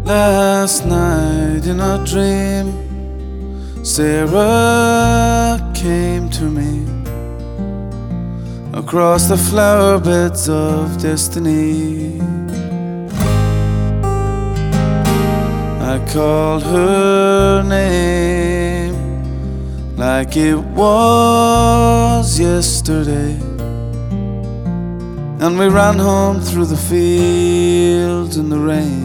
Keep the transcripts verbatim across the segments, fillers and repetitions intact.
Last night in a dream, Sarah came to me across the flower beds of destiny. I called her name like it was yesterday, and we ran home through the fields in the rain.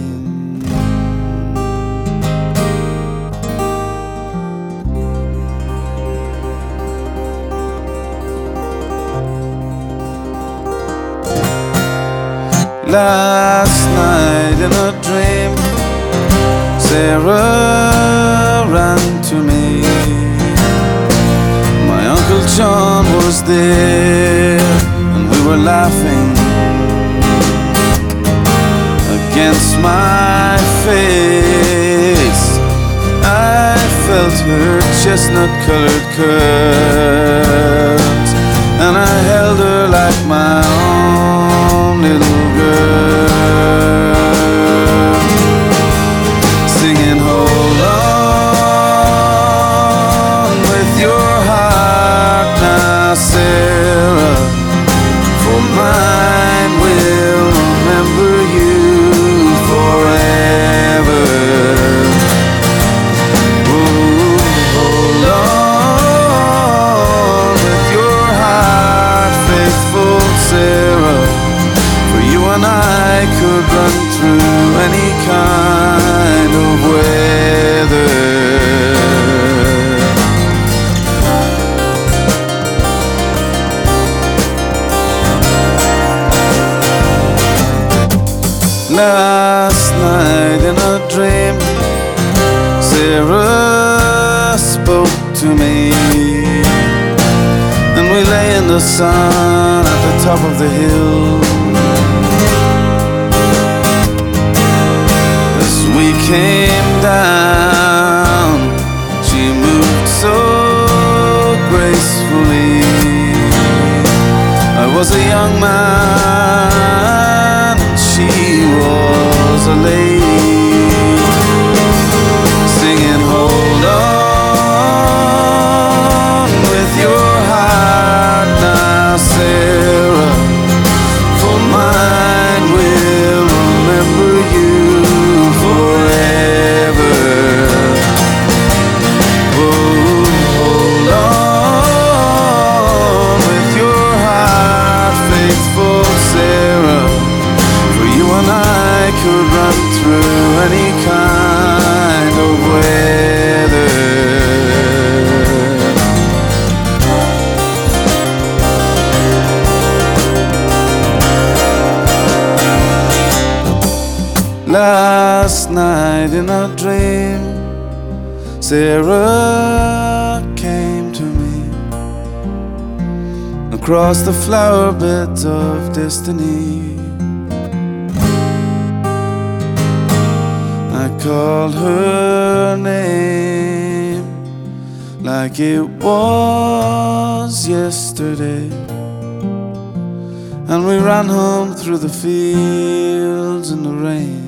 Last night in a dream, Sarah ran to me. My Uncle John was there, and we were laughing against my face. I felt her chestnut-colored curves, and I held her like my own little girl, singing, hold on with your heart now, Sarah, for mine will remember you forever. Ooh, hold on with your heart, faithful Sarah, for you and I could run through any kind of weather. Last night in a dream, Sarah spoke to me, and we lay in the sun at the top of the hill. As we came down, she moved so gracefully. I was a young man, she was a lady, singing, hold on with your heart now, Sarah, for mine will remember you forever. Oh, hold on with your heart, faithful Sarah, you and I could run through any kind of weather. Last night in a dream, Sarah came to me across the flower beds of destiny. I called her name like it was yesterday, and we ran home through the fields in the rain.